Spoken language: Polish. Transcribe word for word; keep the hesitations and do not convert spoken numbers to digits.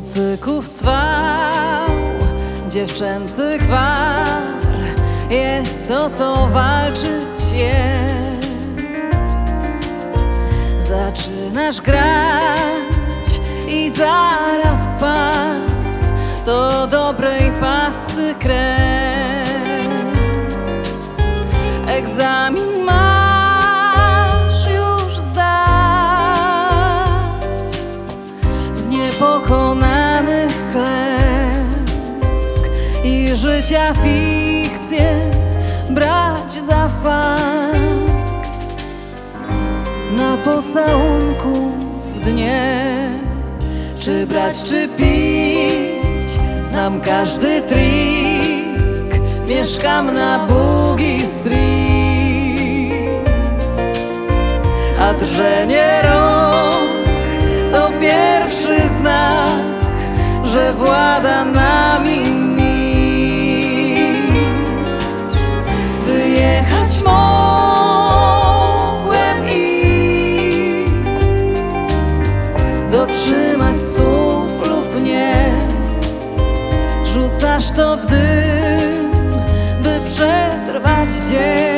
kucyków cwał, dziewczęcy gwar, jest to, co walczyć jest. Zaczynasz grać i zaraz pas, to dobrej pasy kres. Egzamin masz już zdać, z niepokonanych klęsk i życia fikcję brać za fakt. Na pocałunku w dnie, czy brać, czy pić, znam każdy trik, mieszkam na Boogie Street. A drżenie rąk to pierwszy znak, że włada nami mistrz. Wyjechać mogłem i dotrzymać słów lub nie. Rzucasz to w dym, by przetrwać dzień.